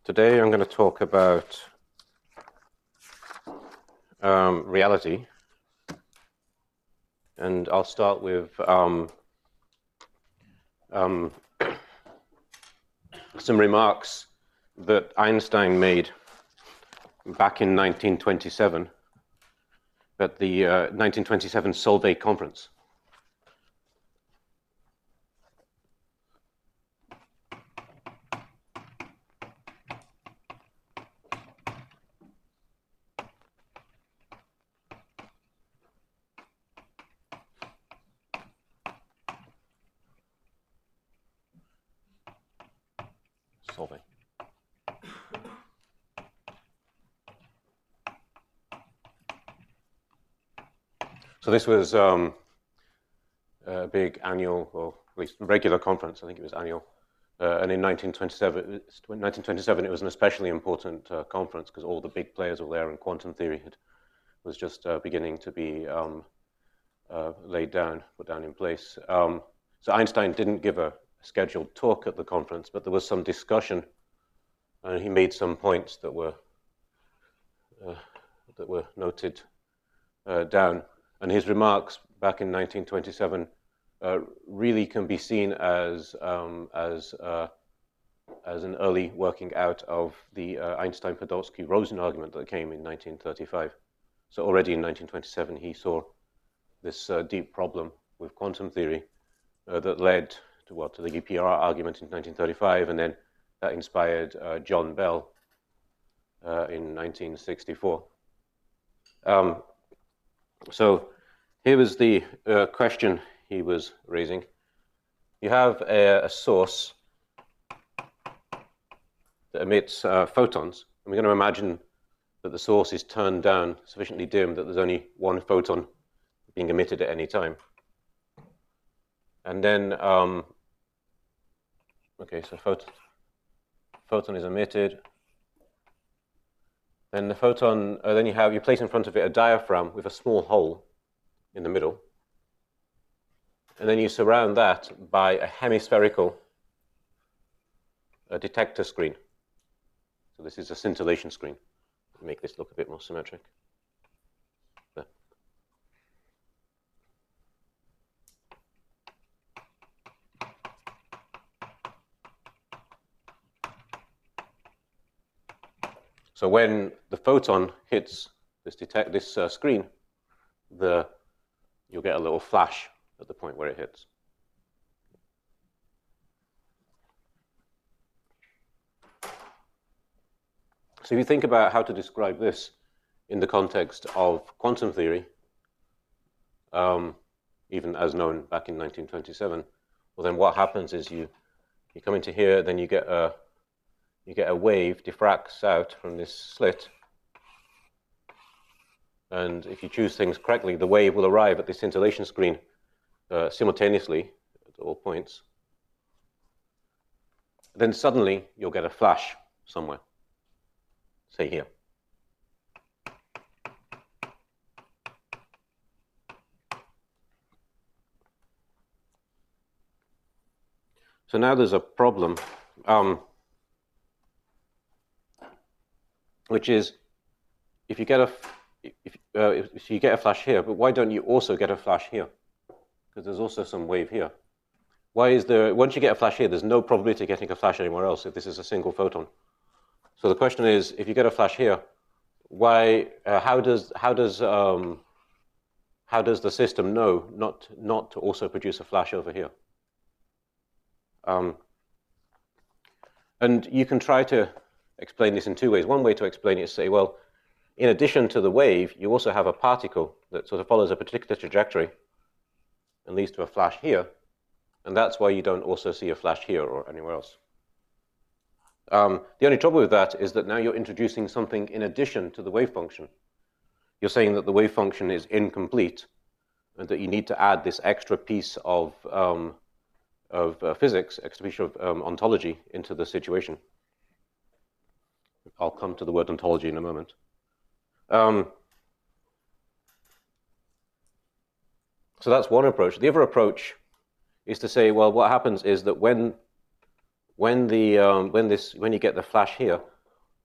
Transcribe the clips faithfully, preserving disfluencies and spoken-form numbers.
Today I'm going to talk about um, reality, and I'll start with um, um, some remarks that Einstein made back in nineteen twenty-seven at the uh, nineteen twenty-seven Solvay conference. Solvay. So this was um, a big annual, or at least regular conference. I think it was annual. Uh, and in nineteen twenty-seven, nineteen twenty-seven, it was an especially important uh, conference because all the big players were there, and quantum theory had, was just uh, beginning to be um, uh, laid down, put down in place. Um, so Einstein didn't give a scheduled talk at the conference, but there was some discussion, and he made some points that were uh, that were noted uh, down. And his remarks back in nineteen twenty-seven uh, really can be seen as um, as uh, as an early working out of the uh, Einstein-Podolsky-Rosen argument that came in nineteen thirty-five. So already in nineteen twenty-seven, he saw this uh, deep problem with quantum theory uh, that led to what to the U P R argument in nineteen thirty-five, and then that inspired uh, John Bell uh, in nineteen sixty-four. Um, so here was the uh, question he was raising. You have a, a source that emits uh, photons, and we're going to imagine that the source is turned down sufficiently dim that there's only one photon being emitted at any time. And then, um, okay, so photon, photon is emitted. Then the photon, uh, then you have, you place in front of it a diaphragm with a small hole in the middle. And then you surround that by a hemispherical uh, detector screen. So this is a scintillation screen. Make this look a bit more symmetric. There. So when the photon hits this detect this uh, screen, the you'll get a little flash at the point where it hits. So if you think about how to describe this in the context of quantum theory, um, even as known back in nineteen twenty-seven, well then what happens is you you come into here, then you get a you get a wave diffracts out from this slit, and if you choose things correctly, the wave will arrive at the scintillation screen uh, simultaneously at all points. Then suddenly you'll get a flash somewhere. Say here. So now there's a problem, um, which is if you get a if, uh, if you get a flash here, but why don't you also get a flash here? Because there's also some wave here. Why is there? Once you get a flash here, there's no probability of getting a flash anywhere else if this is a single photon. So the question is, if you get a flash here, why? Uh, how does how does um, how does the system know not not to also produce a flash over here? Um, and you can try to explain this in two ways. One way to explain it is say, well, in addition to the wave, you also have a particle that sort of follows a particular trajectory and leads to a flash here, and that's why you don't also see a flash here or anywhere else. Um, the only trouble with that is that now you're introducing something in addition to the wave function. You're saying that the wave function is incomplete and that you need to add this extra piece of, um, of uh, physics, extra piece of um, ontology into the situation. I'll come to the word ontology in a moment. Um, so that's one approach. The other approach is to say, well, what happens is that when When the um, when this when you get the flash here,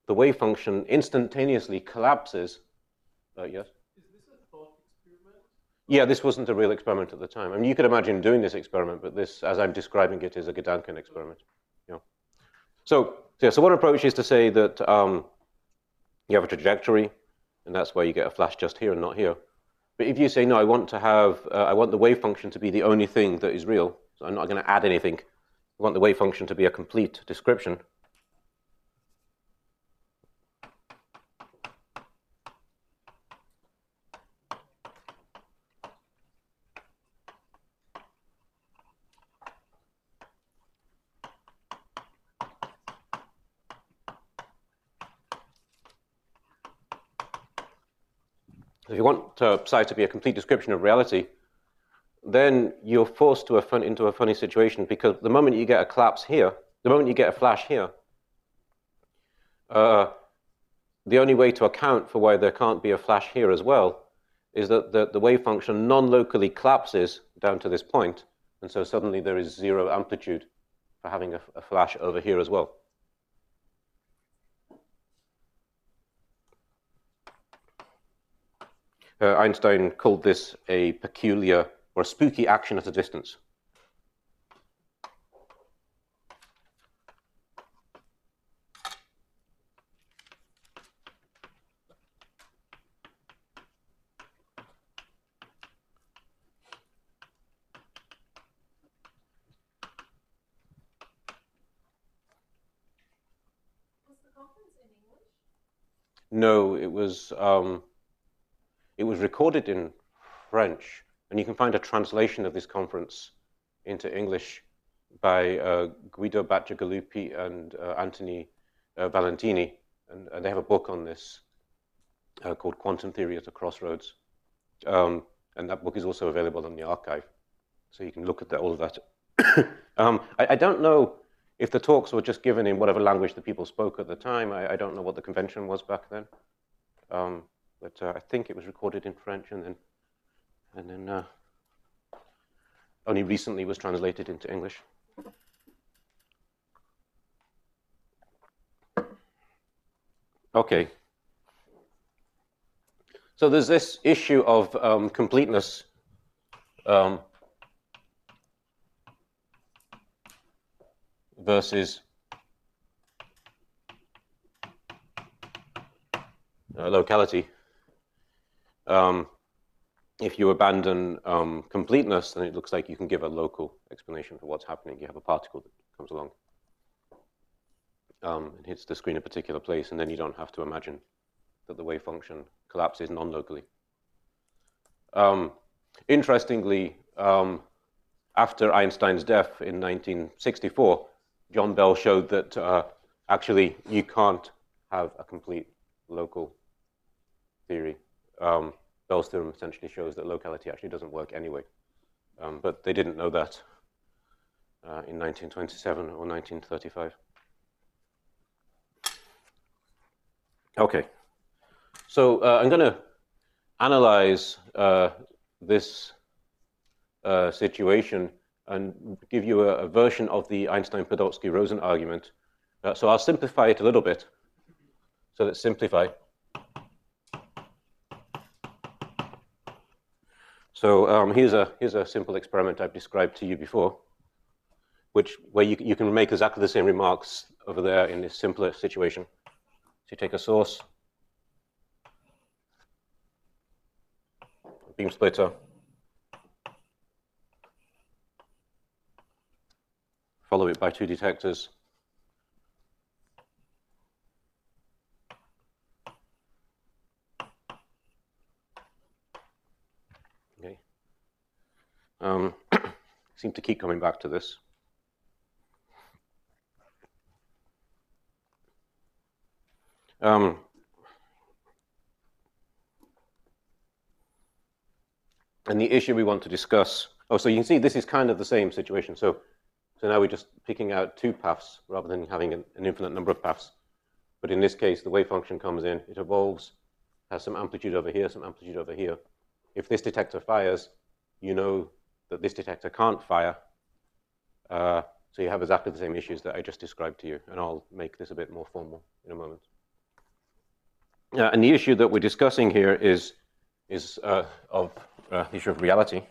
the wave function instantaneously collapses. Uh, yes? Is this a thought experiment? Yeah, this wasn't a real experiment at the time. I mean, you could imagine doing this experiment, but this, as I'm describing it, is a Gedanken experiment. Yeah. So, yeah, so one approach is to say that um, you have a trajectory, and that's why you get a flash just here and not here. But if you say, no, I want to have, uh, I want the wave function to be the only thing that is real, so I'm not going to add anything. I want the wave function to be a complete description. If you want uh, psi to be a complete description of reality, then you're forced to a fun, into a funny situation, because the moment you get a collapse here, the moment you get a flash here, uh, the only way to account for why there can't be a flash here as well is that the, the wave function non-locally collapses down to this point, and so suddenly there is zero amplitude for having a, a flash over here as well. Uh, Einstein called this a peculiar or a spooky action at a distance. Was the conference in English? No, it was um, it was recorded in French, and you can find a translation of this conference into English by uh, Guido Bacigalupi and uh, Anthony uh, Valentini, and, and they have a book on this uh, called Quantum Theory at a Crossroads, um, and that book is also available on the archive, so you can look at the, all of that. um, I, I don't know if the talks were just given in whatever language the people spoke at the time. I, I don't know what the convention was back then. Um, but uh, I think it was recorded in French, and then, and then uh, only recently was translated into English. Okay. So there's this issue of um, completeness. Um, versus uh, locality. Um, if you abandon um, completeness, then it looks like you can give a local explanation for what's happening. You have a particle that comes along um, and hits the screen in a particular place, and then you don't have to imagine that the wave function collapses non-locally. Um, interestingly, um, after Einstein's death in nineteen sixty-four, John Bell showed that uh, actually you can't have a complete local theory. Um, Bell's theorem essentially shows that locality actually doesn't work anyway. Um, but they didn't know that uh, in nineteen twenty-seven or nineteen thirty-five. Okay, so uh, I'm going to analyze uh, this uh, situation and give you a, a version of the Einstein-Podolsky-Rosen argument. Uh, so I'll simplify it a little bit. So let's simplify. So um, here's a here's a simple experiment I've described to you before, which where you you can make exactly the same remarks over there in this simpler situation. So you take a source, a beam splitter, follow it by two detectors. Okay. Um, seem to keep coming back to this. Um, and the issue we want to discuss, oh, so you can see this is kind of the same situation. So, so now we're just picking out two paths rather than having an, an infinite number of paths. But in this case, the wave function comes in, it evolves, has some amplitude over here, some amplitude over here. If this detector fires, you know that this detector can't fire. Uh, so you have exactly the same issues that I just described to you, and I'll make this a bit more formal in a moment. Uh, and the issue that we're discussing here is, is uh, of uh, the issue of reality.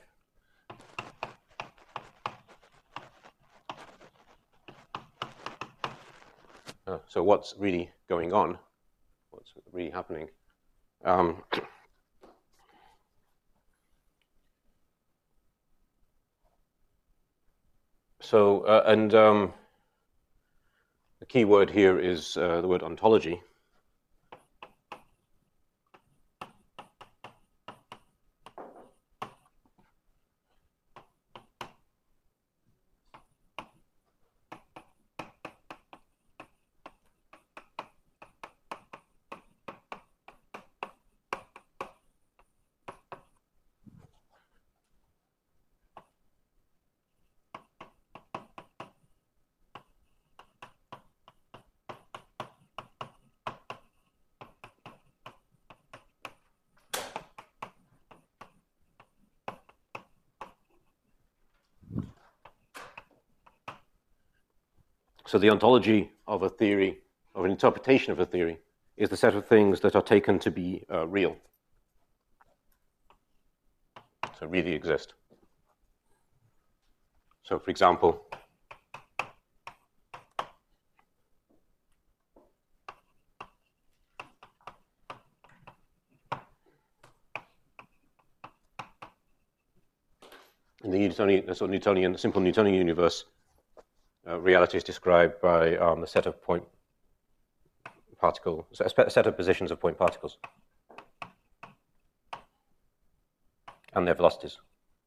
Uh, so what's really going on? What's really happening? Um, so, uh, and um, the key word here is uh, the word ontology. So the ontology of a theory, of an interpretation of a theory, is the set of things that are taken to be uh, real. So really exist. So for example, in the Newtonian, the sort of Newtonian, simple Newtonian universe, uh, reality is described by um, the set of point particle, a set of positions of point particles and their velocities.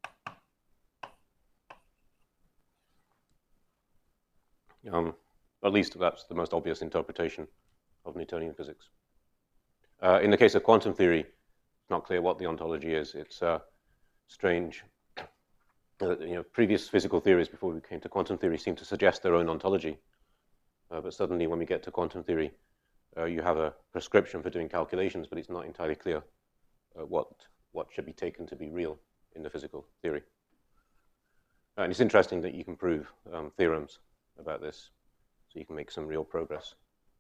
Um, at least that's the most obvious interpretation of Newtonian physics. Uh, in the case of quantum theory, it's not clear what the ontology is. It's uh, strange. Uh, you know, previous physical theories before we came to quantum theory seem to suggest their own ontology. Uh, but suddenly when we get to quantum theory, uh, you have a prescription for doing calculations, but it's not entirely clear uh, what, what should be taken to be real in the physical theory. Uh, and it's interesting that you can prove um, theorems about this, so you can make some real progress.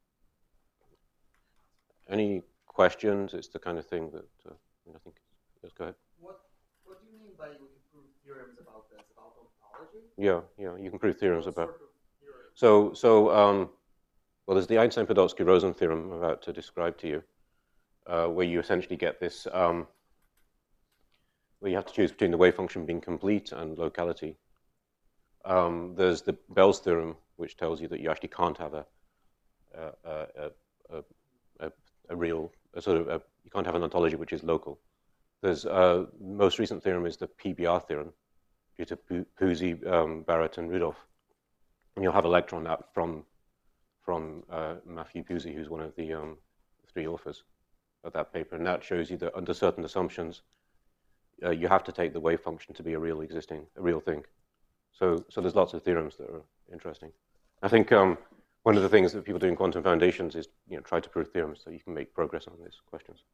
Any questions? It's the kind of thing that uh, I think. Yes, go ahead. What What do you mean by you can prove theorems about this, about ontology? Yeah, yeah, you can prove theorems What about. sort of theorems? So, so um, well, there's the Einstein-Podolsky-Rosen theorem I'm about to describe to you, uh, where you essentially get this, um, where you have to choose between the wave function being complete and locality. Um, there's the Bell's theorem, which tells you that you actually can't have a a, a, a, a, a real, a sort of, a, you can't have an ontology which is local. There's uh, most recent theorem is the P B R theorem, due to Pusey, um, Barrett, and Rudolph. And you'll have a lecture on that from from uh, Matthew Pusey, who's one of the um, three authors of that paper. And that shows you that under certain assumptions, uh, you have to take the wave function to be a real existing, a real thing. So, so there's lots of theorems that are interesting. I think um, one of the things that people do in quantum foundations is, you know, try to prove theorems so you can make progress on these questions.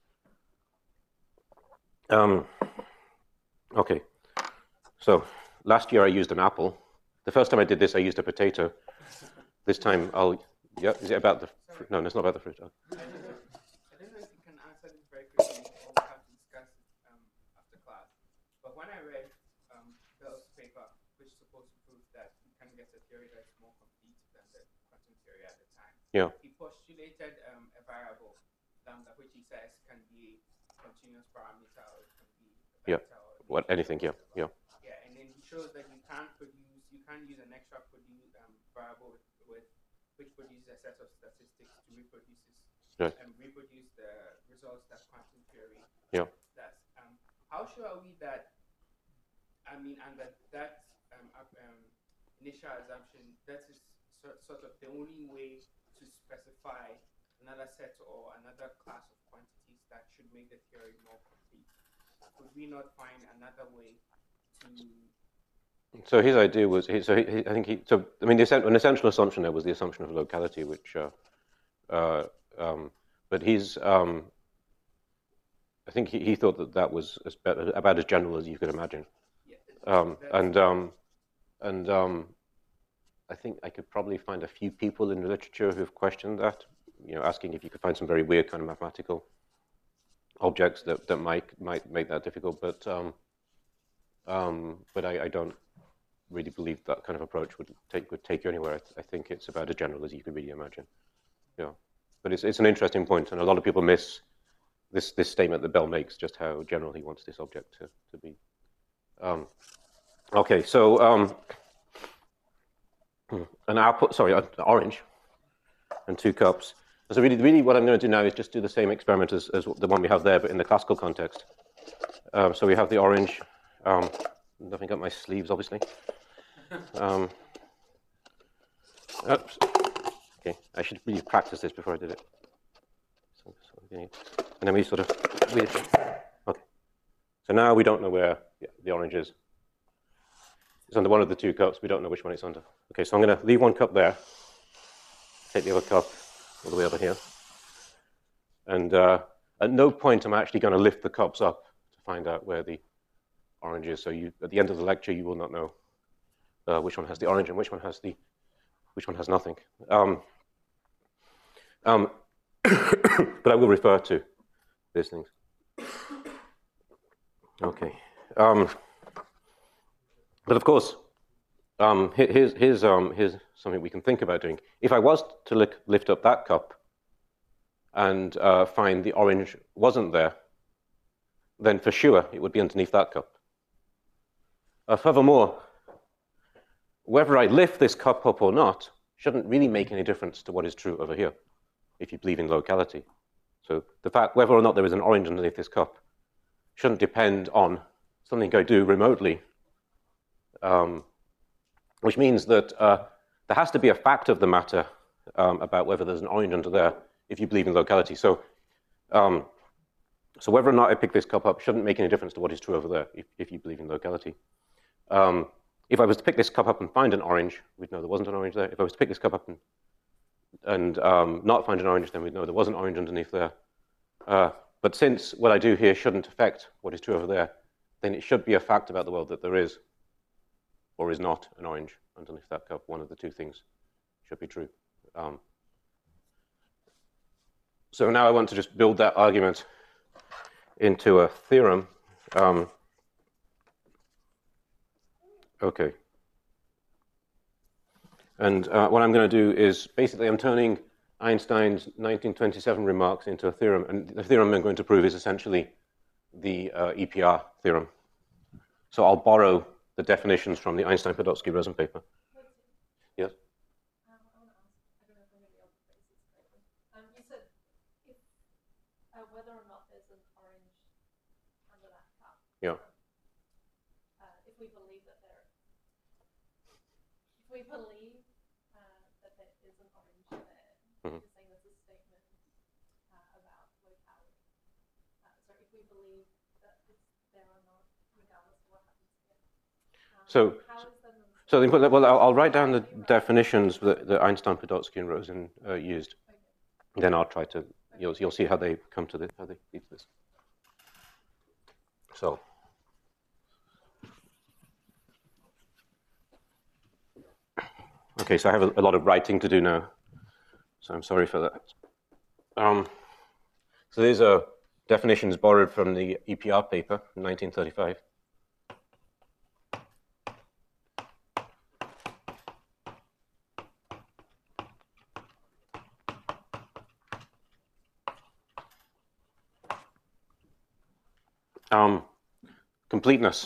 Um, okay, so last year I used an apple. The first time I did this, I used a potato. This time I'll, yeah, is it about the fruit? No, it's not about the fruit. Oh. I don't know, I don't know if you can answer this very quickly, or we have to discuss it um, after class. But when I read um, Bell's paper, which is supposed to prove that you can get a theory that's more complete than the quantum theory at the time, Yeah. he postulated um, a variable, lambda, which he says can be a continuous parameter or it can be a Yeah. vector. Or What, anything, yeah, yeah. Yeah, and then he shows that you can't produce, you can't use an extra produce um, variable with, with which produces a set of statistics to reproduce Right. and reproduce the results that quantum theory Yeah. does. Um, how sure are we that? I mean, and that that um, um, initial assumption that is sort, sort of the only way to specify another set or another class of quantities that should make the theory more complete. Could we not find another way to? So his idea was, he, so he, he, I think he, so I mean, the, an essential assumption there was the assumption of locality, which, uh, uh, um, but he's, um, I think he, he thought that that was as better, about as general as you could imagine. Yeah, Um, and um, and um, I think I could probably find a few people in the literature who have questioned that, you know, asking if you could find some very weird kind of mathematical objects that, that might might make that difficult. But um, um, but I, I don't really believe that kind of approach would take would take you anywhere. I, th I think it's about as general as you could really imagine. Yeah, but it's it's an interesting point, and a lot of people miss this this statement that Bell makes, just how general he wants this object to to be. Um, okay, so um, an output, sorry, an orange and two cups. So really, really, what I'm going to do now is just do the same experiment as, as the one we have there, but in the classical context. Um, so we have the orange. Um, nothing got my sleeves, obviously. Um, oops. Okay, I should really practice this before I did it. So, so, and then we sort of, we, okay. So now we don't know where the, the orange is. It's under one of the two cups. We don't know which one it's under. Okay, so I'm going to leave one cup there. Take the other cup all the way over here. And uh, at no point am I actually going to lift the cups up to find out where the orange is. So you, at the end of the lecture, you will not know uh, which one has the orange and which one has the, which one has nothing. Um, um, but I will refer to these things. Okay. Um, but of course, um, here's, here's, um, here's something we can think about doing. If I was to lick, lift up that cup and uh, find the orange wasn't there, then for sure it would be underneath that cup. Uh, furthermore, whether I lift this cup up or not shouldn't really make any difference to what is true over here, if you believe in locality. So the fact whether or not there is an orange underneath this cup shouldn't depend on something I do remotely, um, which means that uh, there has to be a fact of the matter um, about whether there's an orange under there if you believe in locality. So, um, so whether or not I pick this cup up shouldn't make any difference to what is true over there if, if you believe in locality. Um, if I was to pick this cup up and find an orange, we'd know there wasn't an orange there. If I was to pick this cup up and, and um, not find an orange, then we'd know there was an orange underneath there. Uh, but since what I do here shouldn't affect what is true over there, then it should be a fact about the world that there is or is not an orange underneath that cup. One of the two things should be true. Um, so now I want to just build that argument into a theorem. Um, okay. And uh, what I'm going to do is basically I'm turning Einstein's nineteen twenty-seven remarks into a theorem. And the theorem I'm going to prove is essentially the uh, E P R theorem. So I'll borrow the definitions from the Einstein-Podolsky-Rosen paper. Yes? Um, I want to ask, I don't know if I'm going to be able to phrase this correctly. Um, you said if, uh, whether or not there's an orange under that cup. Yeah. Uh, if we believe that there, if we believe uh, that there is an orange there, Mm-hmm. you're saying that's a statement uh, about locality. Uh, so if we believe that it's there or not, regardless of what happens here. Um, So, how is that so they put, well, I'll, I'll write down the definitions that, that Einstein, Podolsky, and Rosen uh, used. okay. Then I'll try to, you'll, you'll see how they come to this, how they lead to this. So, okay, so I have a, a lot of writing to do now. So I'm sorry for that. Um, so these are definitions borrowed from the E P R paper in nineteen thirty-five. Um, completeness.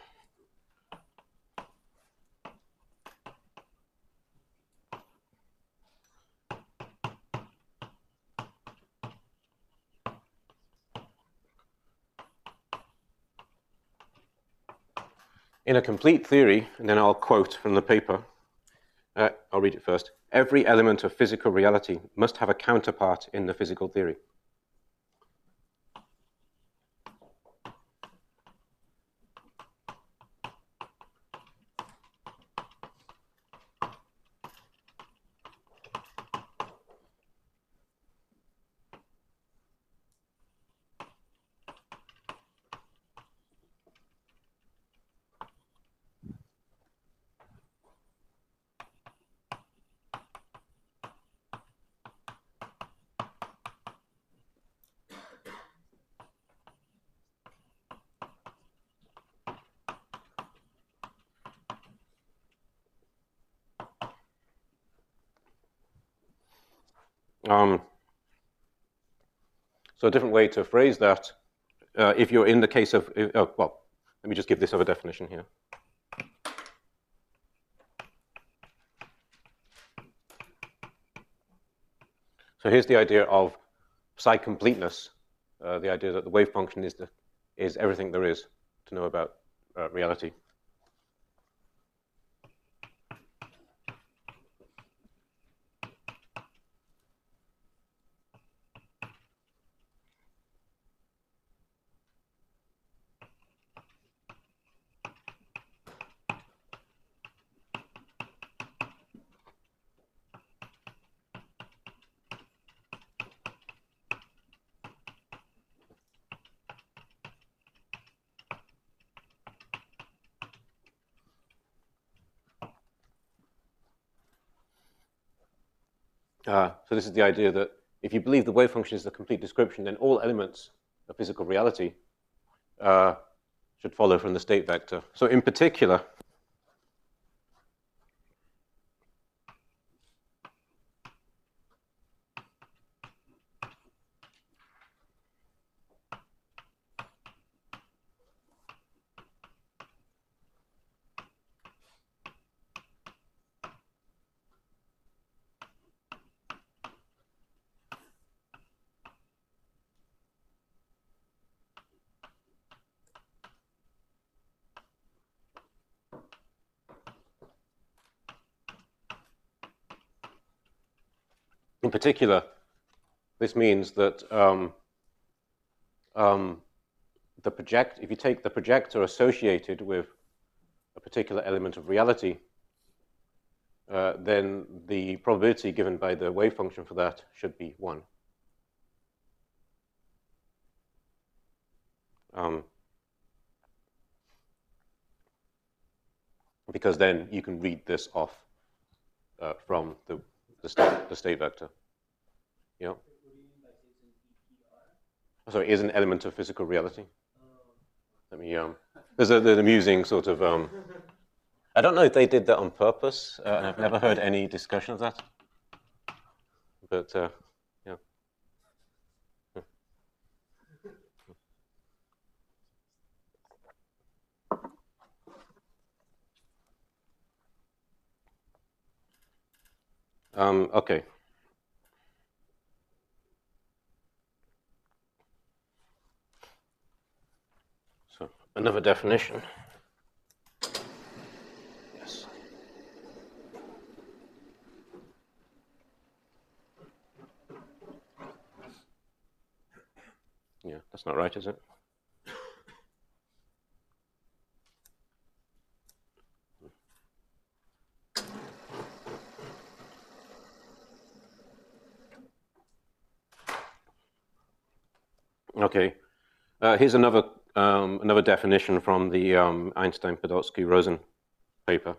In a complete theory, and then I'll quote from the paper, uh, I'll read it first. Every element of physical reality must have a counterpart in the physical theory. Um, so a different way to phrase that, uh, if you're in the case of, uh, oh, well, let me just give this other definition here. So here's the idea of psi completeness, uh, the idea that the wave function is, the, is everything there is to know about uh, reality. Uh, so this is the idea that if you believe the wave function is the complete description, then all elements of physical reality uh, should follow from the state vector. So in particular, in particular, this means that um, um, the project, if you take the projector associated with a particular element of reality, uh, then the probability given by the wave function for that should be one. Um, because then you can read this off uh, from the, the, state, the state vector. Yeah. So it is an element of physical reality. Let me, um, there's, a, there's an amusing sort of, um, I don't know if they did that on purpose, uh, and I've never heard any discussion of that. But, uh, yeah. Um, okay. So another definition. Yes. Yeah, that's not right, is it? Okay. Uh, here's another um, another definition from the um, Einstein-Podolsky-Rosen paper.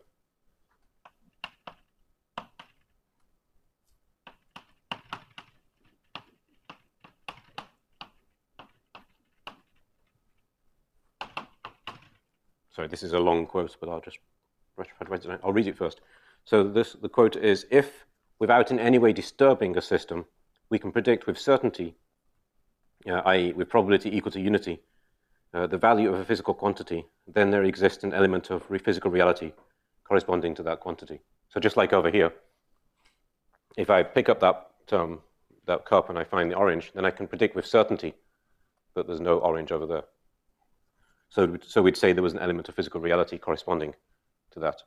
Sorry, this is a long quote, but I'll just I'll read it first. So this the quote is: "If, without in any way disturbing a system, we can predict with certainty, uh, that is, with probability equal to unity, uh, the value of a physical quantity, then there exists an element of physical reality corresponding to that quantity." So just like over here, if I pick up that um, that cup and I find the orange, then I can predict with certainty that there's no orange over there. So, so we'd say there was an element of physical reality corresponding to that.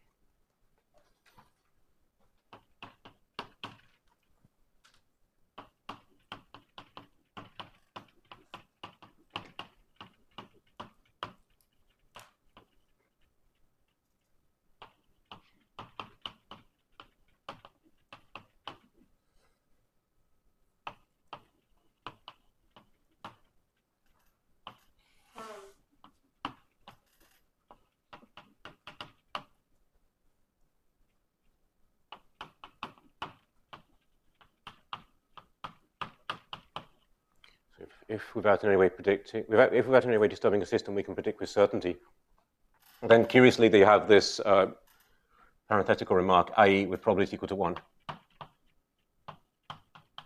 If without in any way predicting, without, if without in any way disturbing a system, we can predict with certainty. And then curiously, they have this uh, parenthetical remark, that is, with probability equal to one.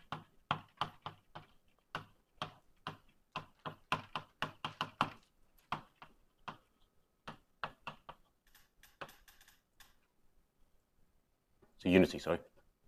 So unity, sorry.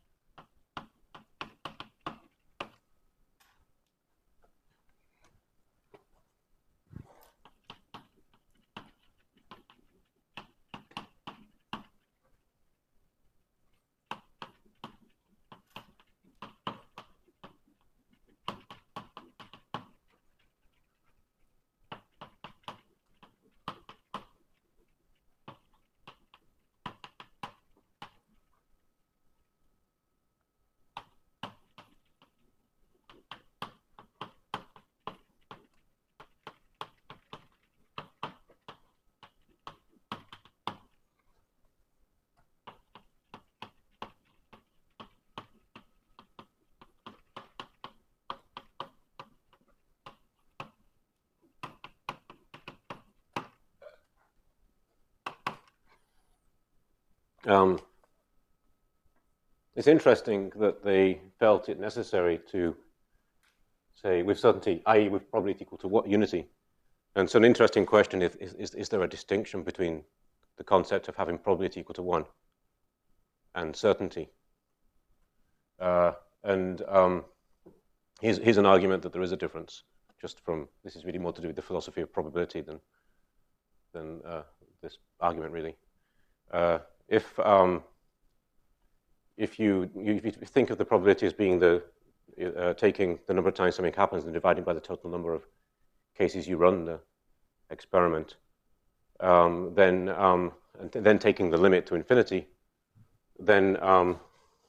Um, it's interesting that they felt it necessary to say with certainty, that is with probability equal to what unity. And so an interesting question is, is, is, is there a distinction between the concept of having probability equal to one and certainty? Uh, and um, here's, here's an argument that there is a difference, just from, this is really more to do with the philosophy of probability than, than uh, this argument, really. Uh, if, um, if, you, you, if you think of the probability as being the, uh, taking the number of times something happens and dividing by the total number of cases you run the experiment, um, then, um, and then taking the limit to infinity, then, um,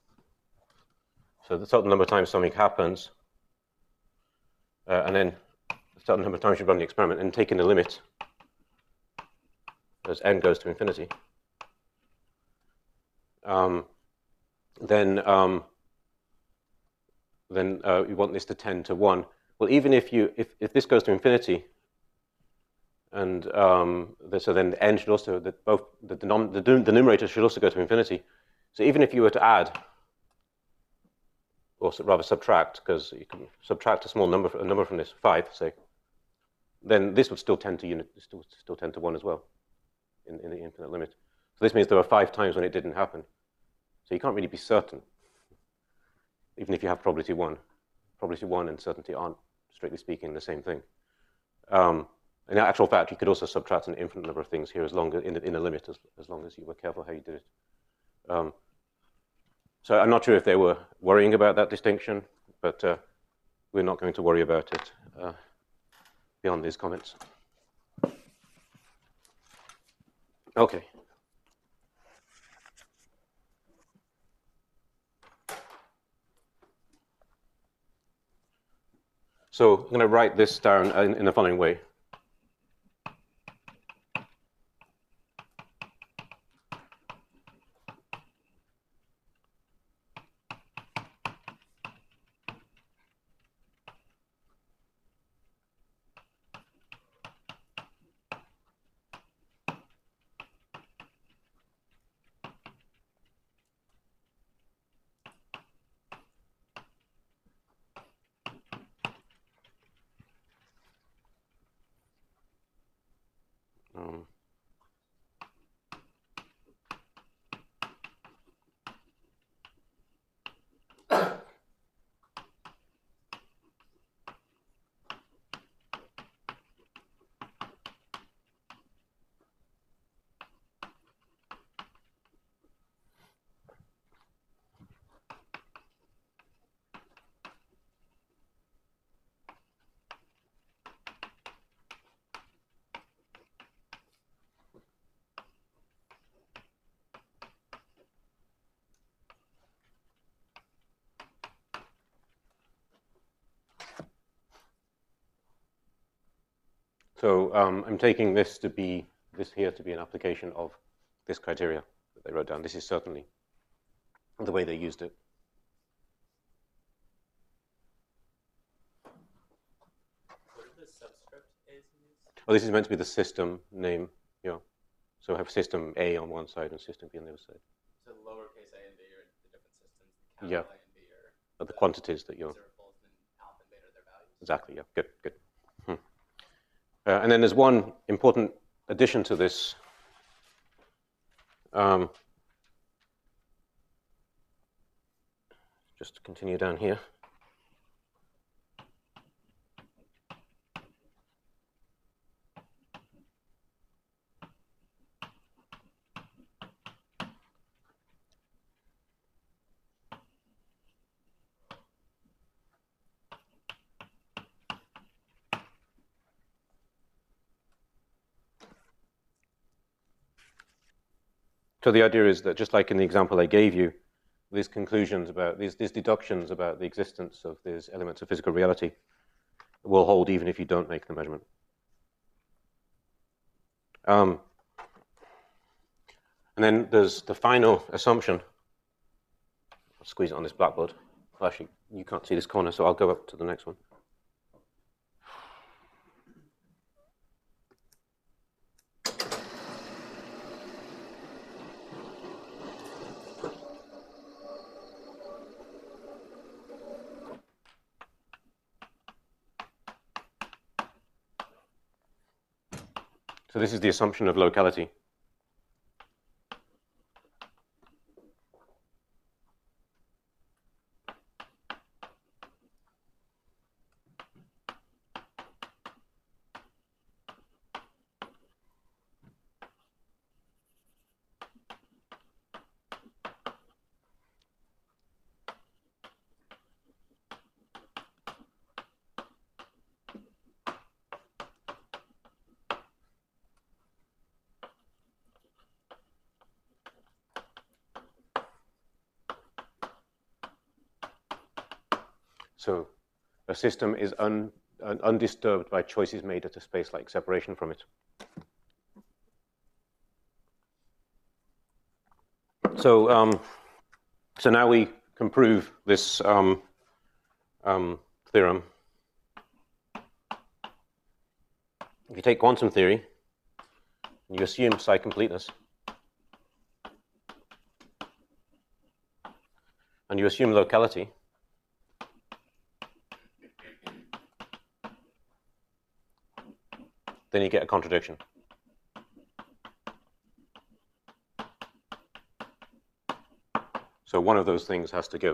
so the total number of times something happens, uh, and then the total number of times you run the experiment, and taking the limit as n goes to infinity, um, then um, then uh, you want this to tend to one. Well, even if you if, if this goes to infinity, and um, the, so then n should also that both the, denom the the numerator should also go to infinity. So even if you were to add, or rather subtract, because you can subtract a small number a number from this, five, say, then this would still tend to unit still still tend to one as well, in in the infinite limit. So this means there were five times when it didn't happen. So you can't really be certain, even if you have probability one. Probability one and certainty aren't, strictly speaking, the same thing. Um, in actual fact, you could also subtract an infinite number of things here, as long as in the, in a limit, as, as long as you were careful how you did it. Um, so I'm not sure if they were worrying about that distinction, but uh, we're not going to worry about it uh, beyond these comments. Okay. So I'm going to write this down in, in the following way. Um, So um, I'm taking this to be, this here to be an application of this criteria that they wrote down. This is certainly the way they used it. What are the subscript A's and U's? Oh, this is meant to be the system name, yeah. So I have system A on one side and system B on the other side. So the lowercase a and b are the different systems. The Yeah. capital A and b are But the quantities that you're... observables, and alpha and beta are their values. Exactly, yeah, good, good. Hmm. Uh, and then there's one important addition to this. Um, just continue down here. So the idea is that just like in the example I gave you, these conclusions about, these, these deductions about the existence of these elements of physical reality will hold even if you don't make the measurement. Um, and then there's the final assumption. I'll squeeze it on this blackboard. Well, actually, you can't see this corner, so I'll go up to the next one. So this is the assumption of locality. So a system is un, un, undisturbed by choices made at a space-like separation from it. So, um, so now we can prove this um, um, theorem. If you take quantum theory, and you assume psi completeness, and you assume locality, then you get a contradiction. So one of those things has to give.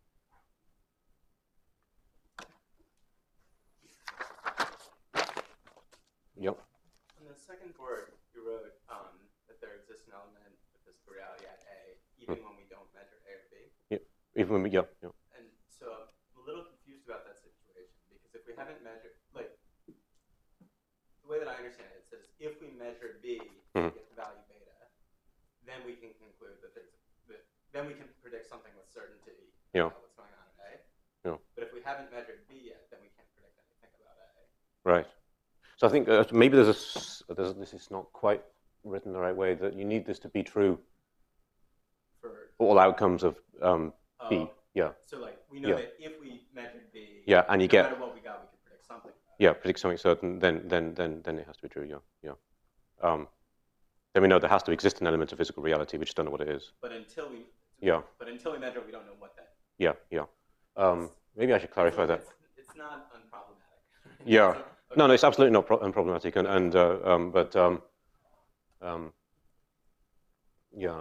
Yep. In the second word, you wrote um, that there exists an element of physical reality at A, even hmm. when we don't measure A or B. Yeah. Even when we, yeah, yeah. And so I'm a little confused about that situation, because if we haven't measured, like, the way that I understand it, it says if we measure B mm-hmm. to get the value beta, then we can conclude that there's, that, then we can predict something with certainty yeah. about what's going on at A. Yeah. But if we haven't measured B yet, then we can't predict anything about A. Right. So I think uh, maybe there's a, there's, this is not quite written the right way, that you need this to be true for all outcomes of um, uh, B. Yeah. So like we know yeah. that if we measured B, yeah, and you no get, matter what we got, we can predict something. Yeah, predict something certain, then then then then it has to be true. Yeah, yeah. Um, then we know there has to exist an element of physical reality. We just don't know what it is. But until we, yeah. But until we measure, we don't know what that. Yeah, yeah. Um, maybe I should clarify it's, that. It's, it's not unproblematic. Yeah. Okay. No, no, it's absolutely not pro unproblematic, and and uh, um, but um, um, yeah.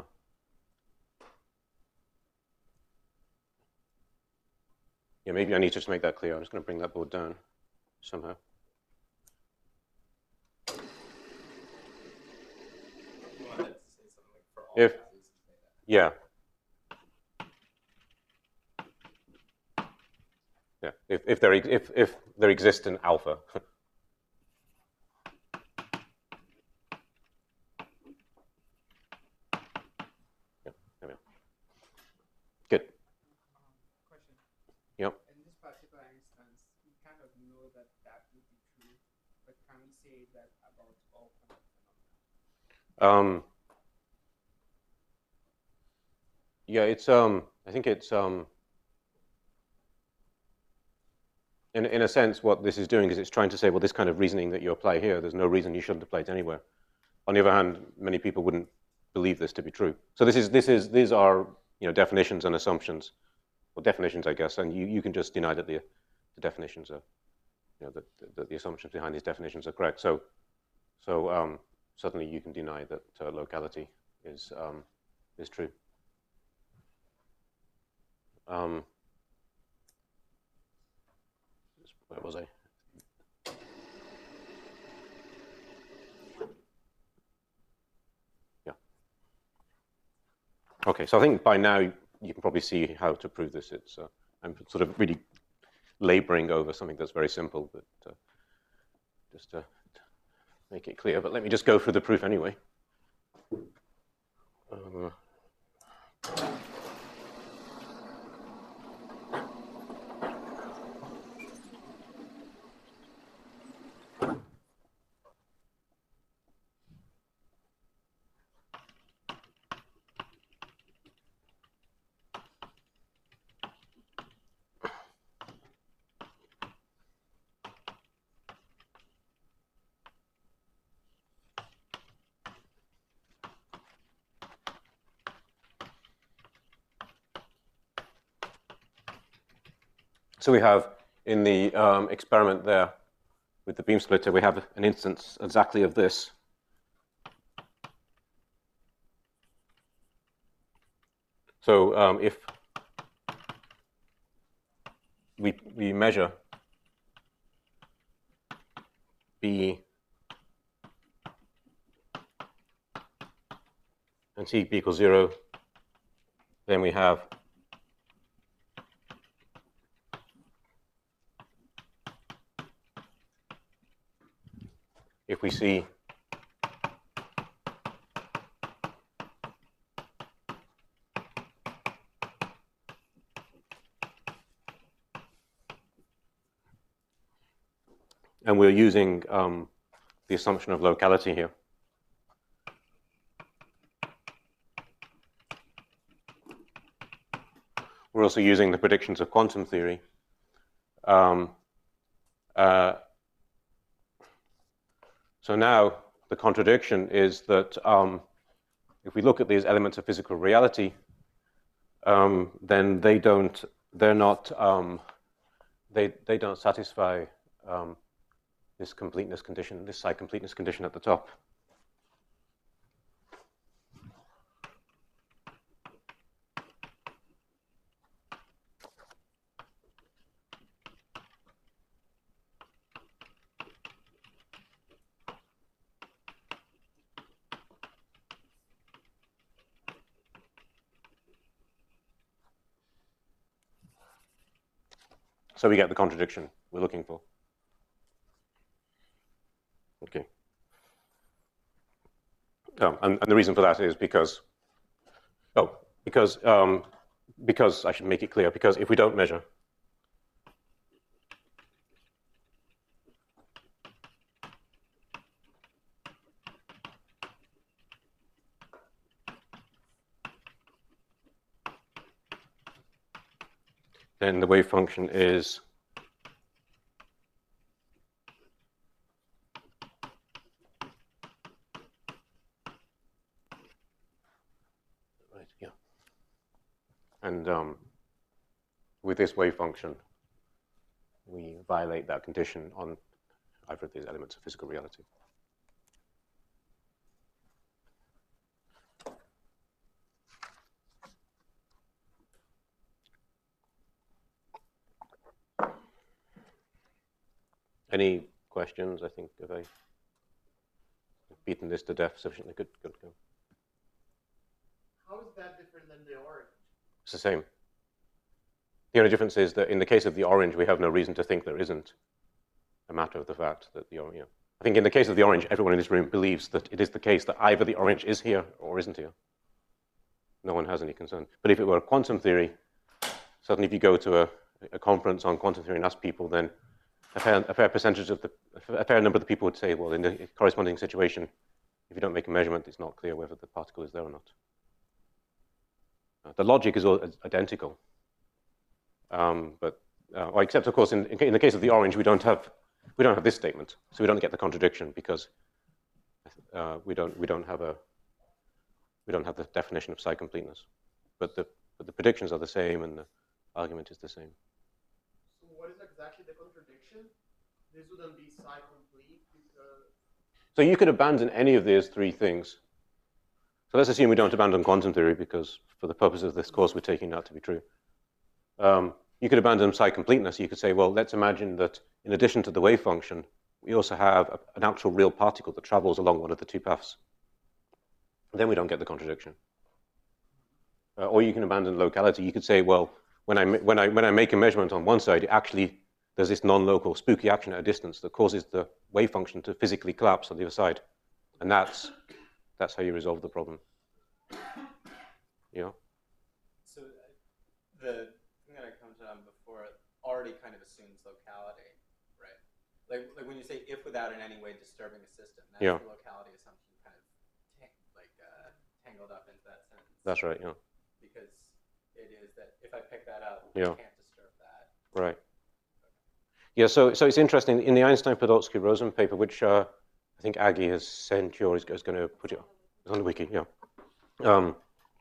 Yeah, maybe I need to just make that clear. I'm just going to bring that board down somehow. You wanted to say something like for all If, values, yeah. Yeah, if, if, there, if, if there exists an alpha. Yeah, there we are. Good. Question. Yep. In this particular instance, we kind of know that that would be true, but can we say that about all quantum phenomena? Um, yeah, it's, um, I think it's, um, in, in a sense, what this is doing is it's trying to say, well, this kind of reasoning that you apply here, there's no reason you shouldn't apply it anywhere. On the other hand, many people wouldn't believe this to be true. So this is, this is, these are, you know, definitions and assumptions, well, definitions, I guess, and you, you can just deny that the, the definitions are, you know, that the, the assumptions behind these definitions are correct. So, so um, suddenly you can deny that uh, locality is, um, is true. Um, where was I? Yeah. Okay, so I think by now you can probably see how to prove this. It's uh, I'm sort of really laboring over something that's very simple, but uh, just to make it clear. But let me just go through the proof anyway. Uh, So we have, in the um, experiment there with the beam splitter, we have an instance exactly of this. So um, if we, we measure B and T equals zero, then we have if we see and we're using um, the assumption of locality here. We're also using the predictions of quantum theory. Um, uh, so now the contradiction is that um, if we look at these elements of physical reality, um, then they don't, they're not, um, they, they don't satisfy um, this completeness condition, this psi completeness condition at the top. So we get the contradiction we're looking for. Okay. Um, and, and the reason for that is because, oh, because, um, because I should make it clear, because if we don't measure, then the wave function is right here. And um, with this wave function, we violate that condition on either of these elements of physical reality. Any questions? I think have I beaten this to death sufficiently? Good, good, good. How is that different than the orange? It's the same. The only difference is that in the case of the orange, we have no reason to think there isn't a matter of the fact that the orange, you know, I think in the case of the orange, everyone in this room believes that it is the case that either the orange is here or isn't here. No one has any concern. But if it were quantum theory, suddenly if you go to a, a conference on quantum theory and ask people, then a fair, a fair percentage of the, a fair number of the people would say, well, in the corresponding situation, if you don't make a measurement, it's not clear whether the particle is there or not. Uh, the logic is all identical. Um, but, uh, well, except of course, in, in the case of the orange, we don't have, we don't have this statement, so we don't get the contradiction because uh, we don't, we don't have a, we don't have the definition of psi completeness. But the, but the predictions are the same, and the argument is the same. So what is exactly the contradiction? This wouldn't be psi complete because... So you could abandon any of these three things. So let's assume we don't abandon quantum theory because for the purpose of this course, we're taking that to be true. Um, you could abandon psi completeness. You could say, well, let's imagine that in addition to the wave function, we also have a, an actual real particle that travels along one of the two paths. Then we don't get the contradiction. Uh, or you can abandon locality. You could say, well, when I, when, I, when I make a measurement on one side, it actually there's this non-local spooky action at a distance that causes the wave function to physically collapse on the other side. And that's, that's how you resolve the problem. Yeah? So uh, the thing that I commented on before already kind of assumes locality, right? Like, like when you say if without in any way disturbing a system, that's yeah. the locality assumption kind of like uh, tangled up into that sentence. That's right, yeah. Because it is that if I pick that up, yeah. I can't disturb that. Right. Yeah, so so it's interesting in the Einstein-Podolsky-Rosen paper, which uh, I think Aggie has sent you or is, is going to put it it's on the wiki. Yeah. Um,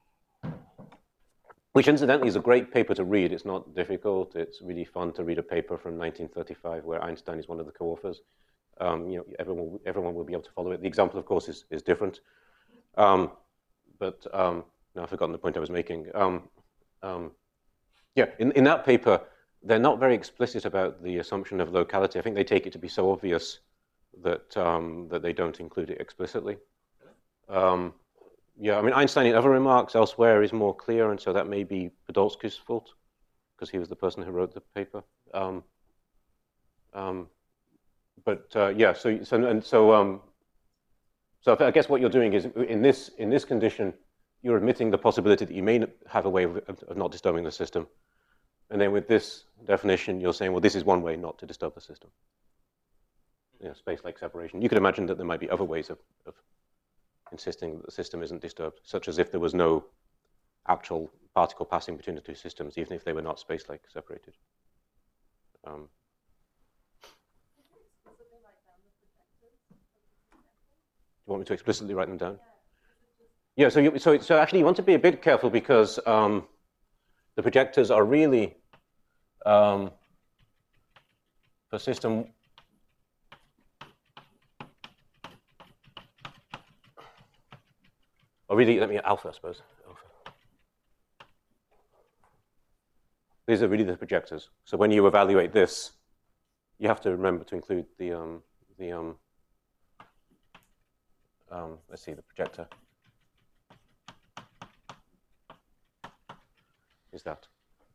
which incidentally is a great paper to read. It's not difficult. It's really fun to read a paper from nineteen thirty-five where Einstein is one of the co-authors. Um, you know, everyone everyone will be able to follow it. The example, of course, is is different. Um, but um, now I've forgotten the point I was making. Um, um, yeah, in in that paper, they're not very explicit about the assumption of locality. I think they take it to be so obvious that um, that they don't include it explicitly. Um, yeah, I mean, Einstein in other remarks elsewhere is more clear, and so that may be Podolsky's fault, because he was the person who wrote the paper. Um, um, but uh, yeah, so so and so um, so I guess what you're doing is in this in this condition, you're admitting the possibility that you may have a way of, of not disturbing the system. And then with this definition, you're saying, well, this is one way not to disturb the system. You know, space-like separation. You could imagine that there might be other ways of, of insisting that the system isn't disturbed, such as if there was no actual particle passing between the two systems, even if they were not space-like separated. Um, do you want me to explicitly write them down? Yeah, so, you, so, so actually you want to be a bit careful because um, the projectors are really um, for system or really, let me alpha, I suppose. Alpha. These are really the projectors. So when you evaluate this, you have to remember to include the um, the um, um, let's see, the projector is that.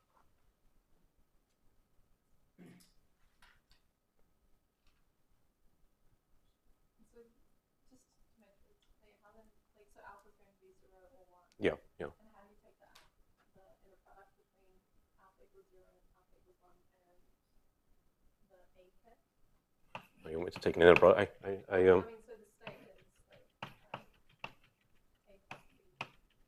Yeah, yeah. And how do you take that, the inner product between alpha equals zero and alpha equals one and the A kit? Oh, you want me to take an inner product? I, I, I, um, I mean, so the state is like um, A plus B.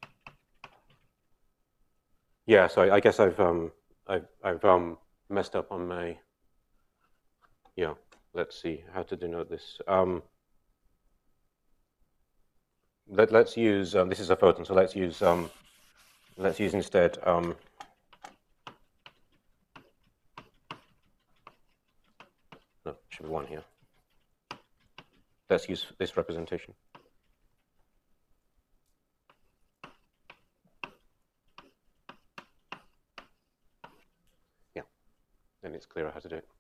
Yeah, so I, I guess I've um, I've I've um, messed up on my. Yeah, let's see how to denote this. Um, Let, let's use, um, this is a photon, so let's use, um, let's use instead, um, no, should be one here. Let's use this representation. Yeah, then it's clearer how to do it.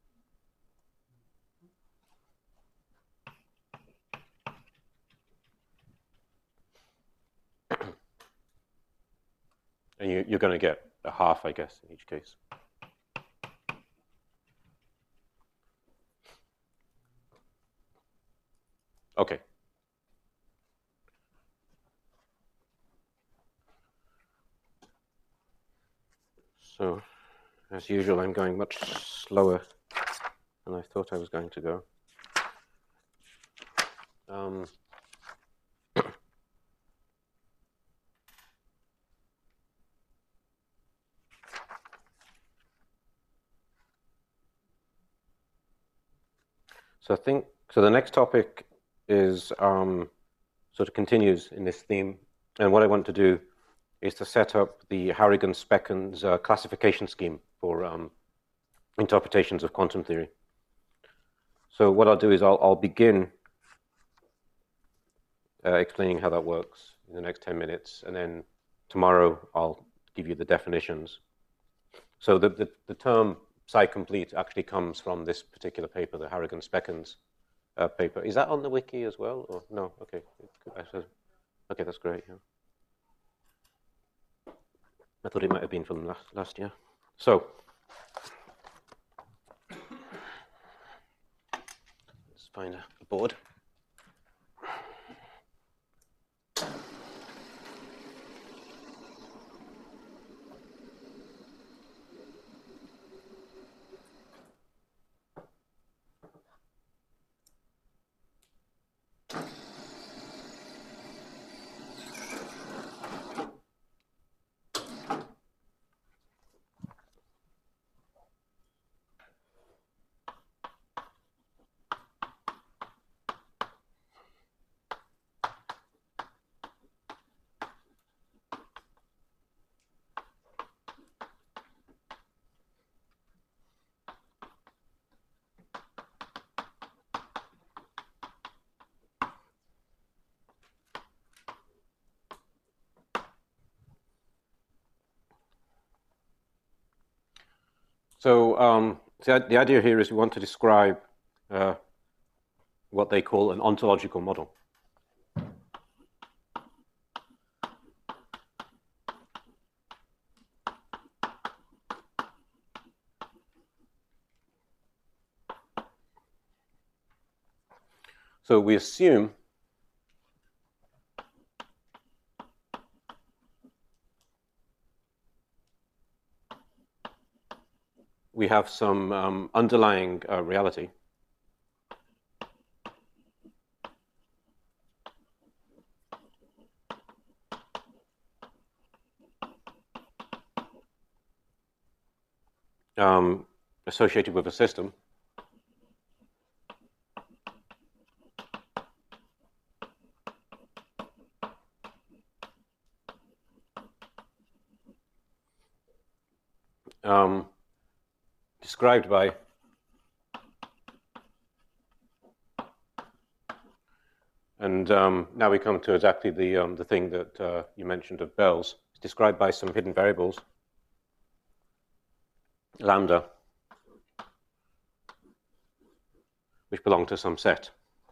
And you, you're going to get a half, I guess, in each case. Okay. So, as usual, I'm going much slower than I thought I was going to go. Um, So I think, so the next topic is, um, sort of continues in this theme. And what I want to do is to set up the Harrigan-Speckens uh, classification scheme for um, interpretations of quantum theory. So what I'll do is I'll, I'll begin uh, explaining how that works in the next ten minutes. And then tomorrow I'll give you the definitions. So the, the, the term psi-complete actually comes from this particular paper, the Harrigan-Speckens uh, paper. Is that on the wiki as well? Or no? Okay. Okay, that's great. Yeah. I thought it might have been from last, last year. So let's find a, a board. So um, the idea here is we want to describe uh, what they call an ontological model. So we assume we have some um, underlying uh, reality. Um, associated with a system. Um, described by and um, now we come to exactly the um, the thing that uh, you mentioned of Bell's. It's described by some hidden variables, lambda, which belong to some set.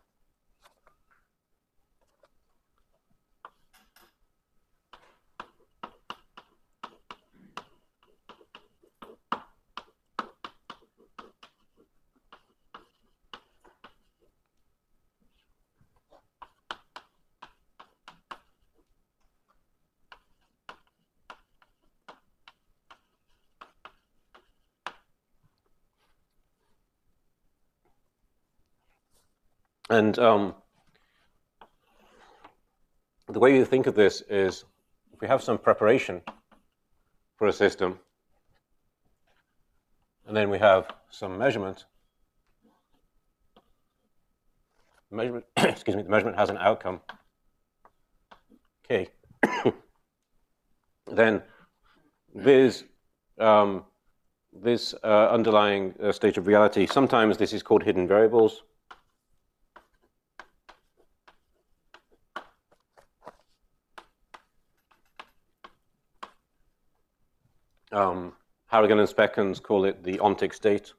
And um, the way you think of this is, if we have some preparation for a system, and then we have some measurement, the measurement, excuse me, the measurement has an outcome, K, then this, um, this uh, underlying uh, state of reality, sometimes this is called hidden variables. Um, Harrigan and Speckens call it the ontic state.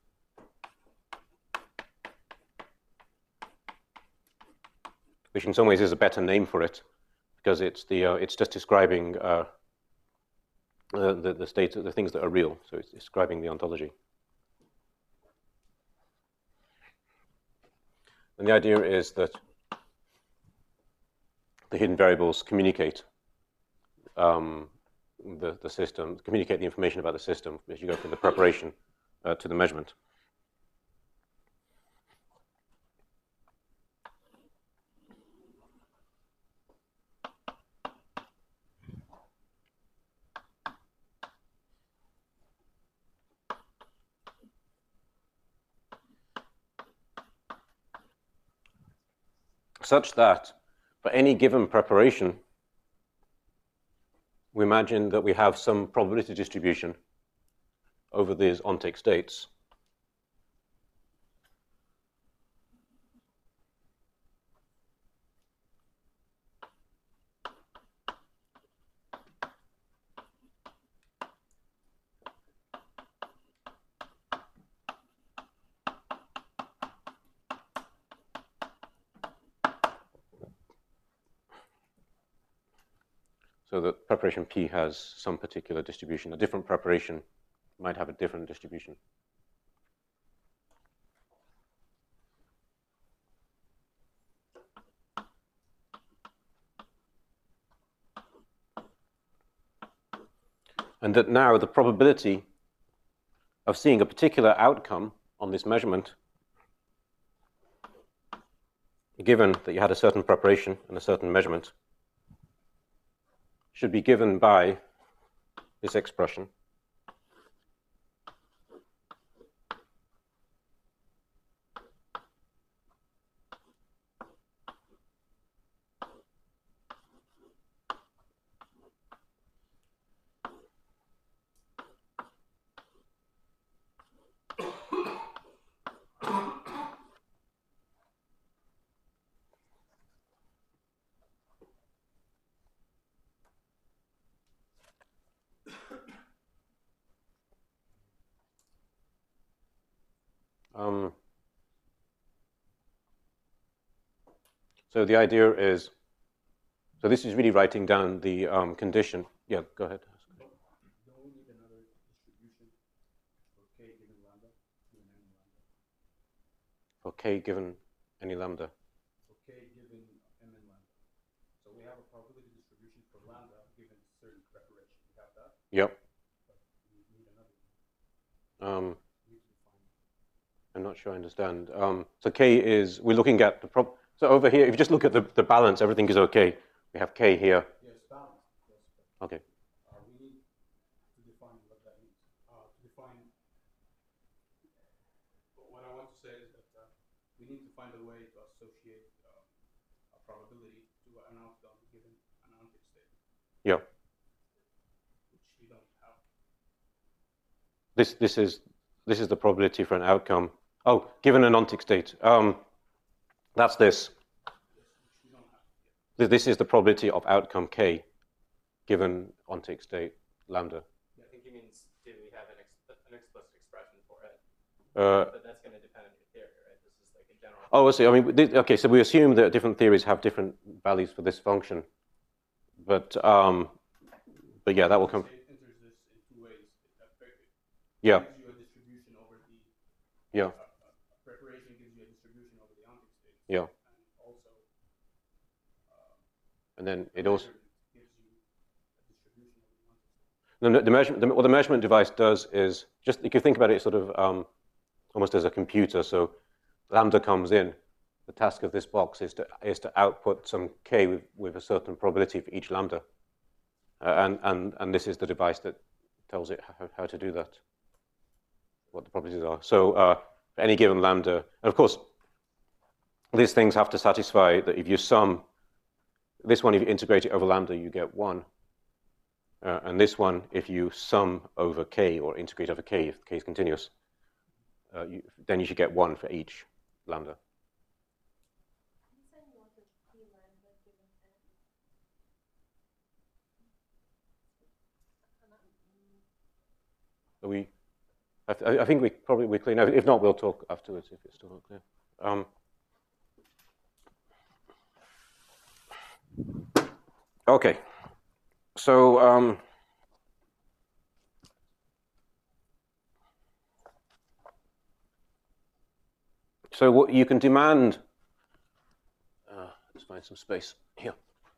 Which in some ways is a better name for it, because it's the uh, it's just describing uh, uh, the the state of the things that are real. So it's describing the ontology. And the idea is that the hidden variables communicate um, the the system, communicate the information about the system as you go from the preparation uh, to the measurement. Such that for any given preparation, we imagine that we have some probability distribution over these ontic states. So that preparation P has some particular distribution. A different preparation might have a different distribution. And that now the probability of seeing a particular outcome on this measurement, given that you had a certain preparation and a certain measurement, should be given by this expression. Um, so the idea is, so this is really writing down the um, condition. Yeah, go ahead. Don't we need another distribution for k given lambda, given any lambda? For k given any lambda. For k given mn lambda. So we have a probability distribution for lambda given certain preparation. We have that, Yep. but we need another one. Um, We need to define it. I'm not sure I understand. Um, so k is, we're looking at the prob, so over here, if you just look at the, the balance, everything is okay. We have k here. Yes, balance. Yes, but Okay. uh, we need to define what that means. Uh, to define, what I want to say is that uh, we need to find a way to associate uh, a probability to an outcome given an ontic state, Yeah. which we don't have. This, this is, this is the probability for an outcome. Oh, given an ontic state. Um, that's this. Which we don't have yet. This is the probability of outcome k given ontic state lambda. I think he means, do we have an, ex an explicit expression for it? Uh, But that's going to depend on your theory, right? This is like a general. oh, I see. I mean, this, okay, so we assume that different theories have different values for this function. But, um, but yeah, that will come. It enters this in two ways. It affects- Yeah, gives you a distribution over the yeah, uh, uh, preparation gives you a distribution over the ontic state. yeah. And also, uh, And then it also, measurement gives you a distribution over the ontic state. the, the measurement, the, what the measurement device does is just, you can think about it sort of um, almost as a computer. So lambda comes in. The task of this box is to, is to output some k with, with a certain probability for each lambda. Uh, and, and, and this is the device that tells it how, how to do that, what the properties are. So uh, for any given lambda, and of course, these things have to satisfy that if you sum, this one, if you integrate it over lambda, you get one. Uh, and this one, if you sum over k or integrate over k, if k is continuous, uh, you, then you should get one for each lambda. You said you wanted P lambda given n. And that- Are we, I, th I think we probably we're clear now. If not, we'll talk afterwards if it's still not clear. Um, okay, so um, so what you can demand. Uh, let's find some space here.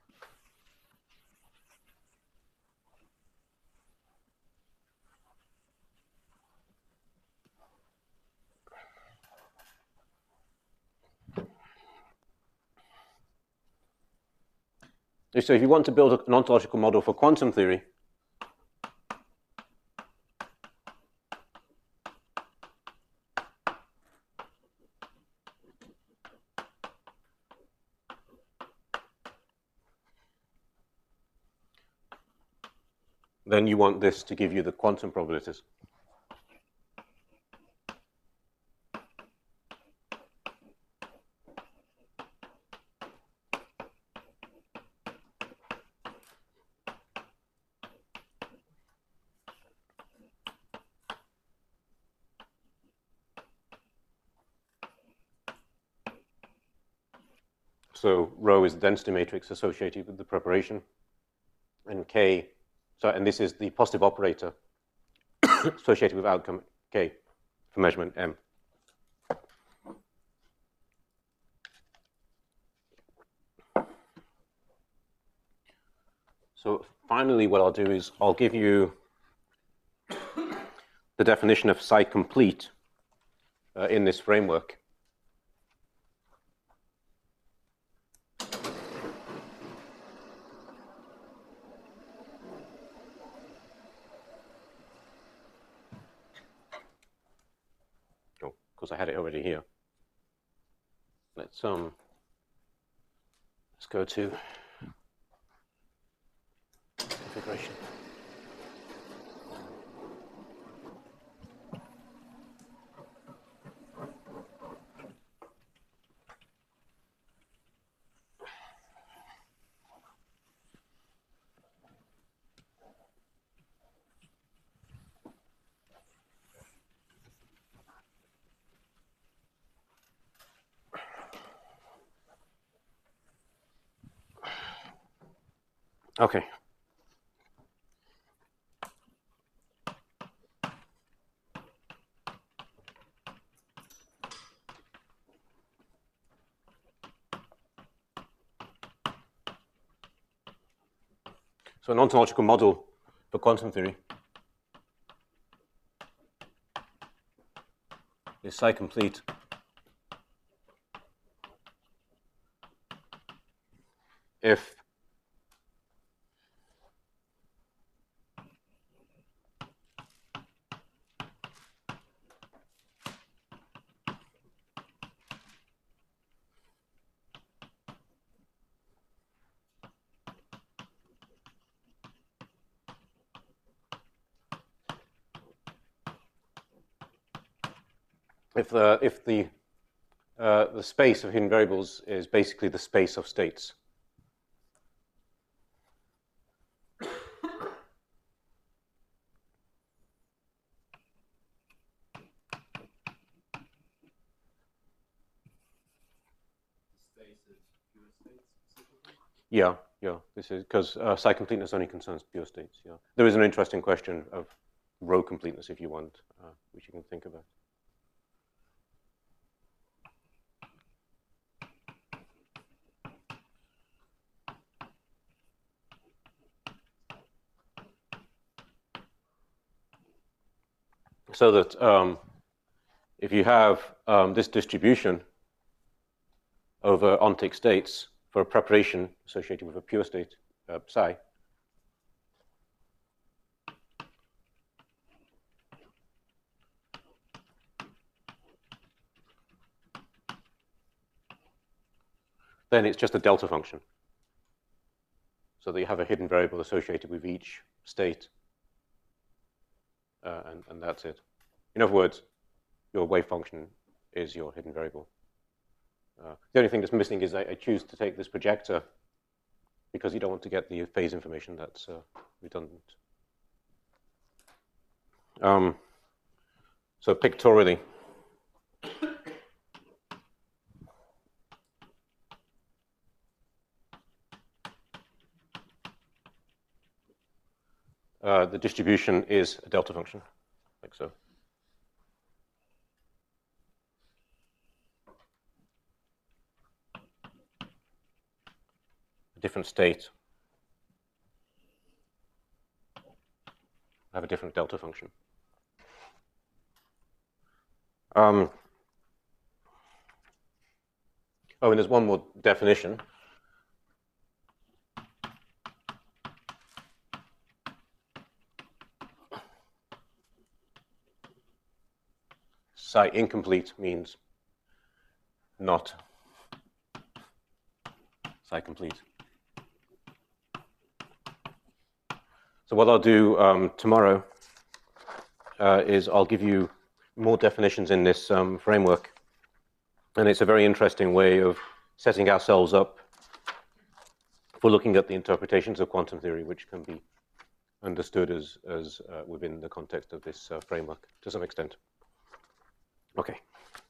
So if you want to build an ontological model for quantum theory, then you want this to give you the quantum probabilities. So rho is the density matrix associated with the preparation. and K, so, and this is the positive operator associated with outcome K for measurement M. So finally, what I'll do is I'll give you the definition of psi complete uh, in this framework. Oh, of course, I had it already here. Let's um, let's go to configuration. Okay. So an ontological model for quantum theory is psi complete if if the if the uh, the space of hidden variables is basically the space of states. Yeah, yeah. This is because uh, psi completeness only concerns pure states. Yeah, there is an interesting question of row completeness, if you want, uh, which you can think about. So that um, if you have um, this distribution over ontic states for a preparation associated with a pure state uh, psi, then it's just a delta function. So that you have a hidden variable associated with each state, uh, and, and that's it. In other words, your wave function is your hidden variable. Uh, the only thing that's missing is I, I choose to take this projector because you don't want to get the phase information that's uh, redundant. Um, so pictorially, uh, the distribution is a delta function, like so. A different state have a different delta function. Um, oh, and there's one more definition. Psi incomplete means not psi complete. So what I'll do um, tomorrow uh, is I'll give you more definitions in this um, framework. And it's a very interesting way of setting ourselves up for looking at the interpretations of quantum theory, which can be understood as, as uh, within the context of this uh, framework to some extent. Okay.